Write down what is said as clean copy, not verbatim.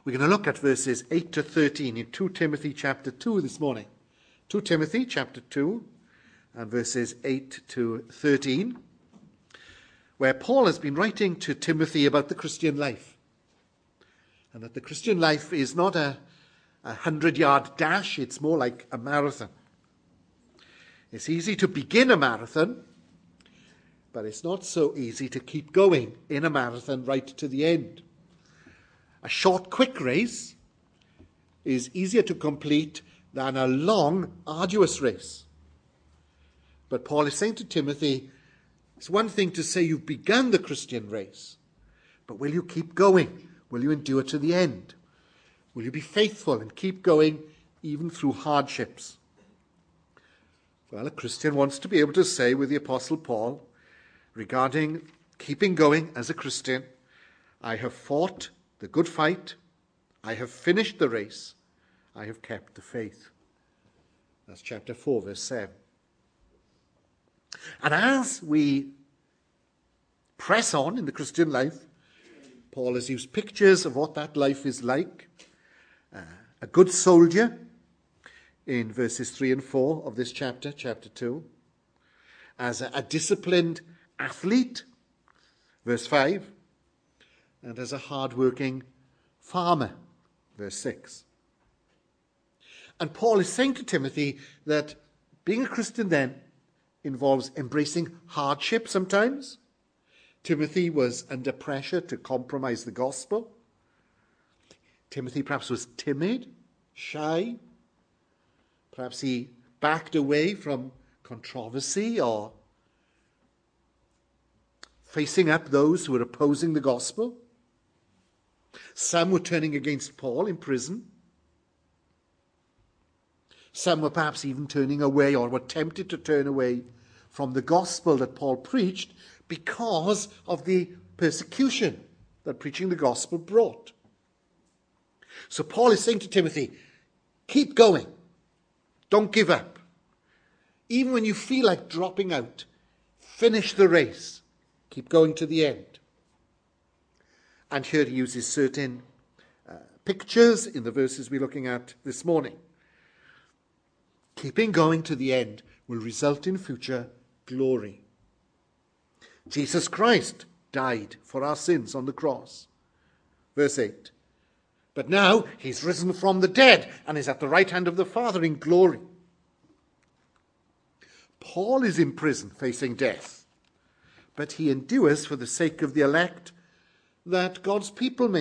We're going to look at verses 8 to 13 in 2 Timothy chapter 2 this morning. 2 Timothy chapter 2 and verses 8 to 13, where Paul has been writing to Timothy about the Christian life. And that the Christian life is not a 100-yard dash, it's more like a marathon. It's easy to begin a marathon, but it's not so easy to keep going in a marathon right to the end. A short, quick race is easier to complete than a long, arduous race. But Paul is saying to Timothy, it's one thing to say you've begun the Christian race, but will you keep going? Will you endure to the end? Will you be faithful and keep going even through hardships? Well, a Christian wants to be able to say with the Apostle Paul regarding keeping going as a Christian, I have fought the good fight, I have finished the race, I have kept the faith. That's chapter 4, verse 7. And as we press on in the Christian life, Paul has used pictures of what that life is like. A good soldier in verses 3 and 4 of this chapter, chapter 2. As a disciplined athlete, verse 5. And as a hard-working farmer, verse 6. And Paul is saying to Timothy that being a Christian then involves embracing hardship sometimes. Timothy was under pressure to compromise the gospel. Timothy perhaps was timid, shy. Perhaps he backed away from controversy or facing up those who were opposing the gospel. Some were turning against Paul in prison. Some were perhaps even turning away or were tempted to turn away from the gospel that Paul preached because of the persecution that preaching the gospel brought. So Paul is saying to Timothy, keep going. Don't give up. Even when you feel like dropping out, finish the race. Keep going to the end. And here he uses certain pictures in the verses we're looking at this morning. Keeping going to the end will result in future glory. Jesus Christ died for our sins on the cross. Verse 8. But now he's risen from the dead and is at the right hand of the Father in glory. Paul is in prison facing death, but he endures for the sake of the elect, that God's people may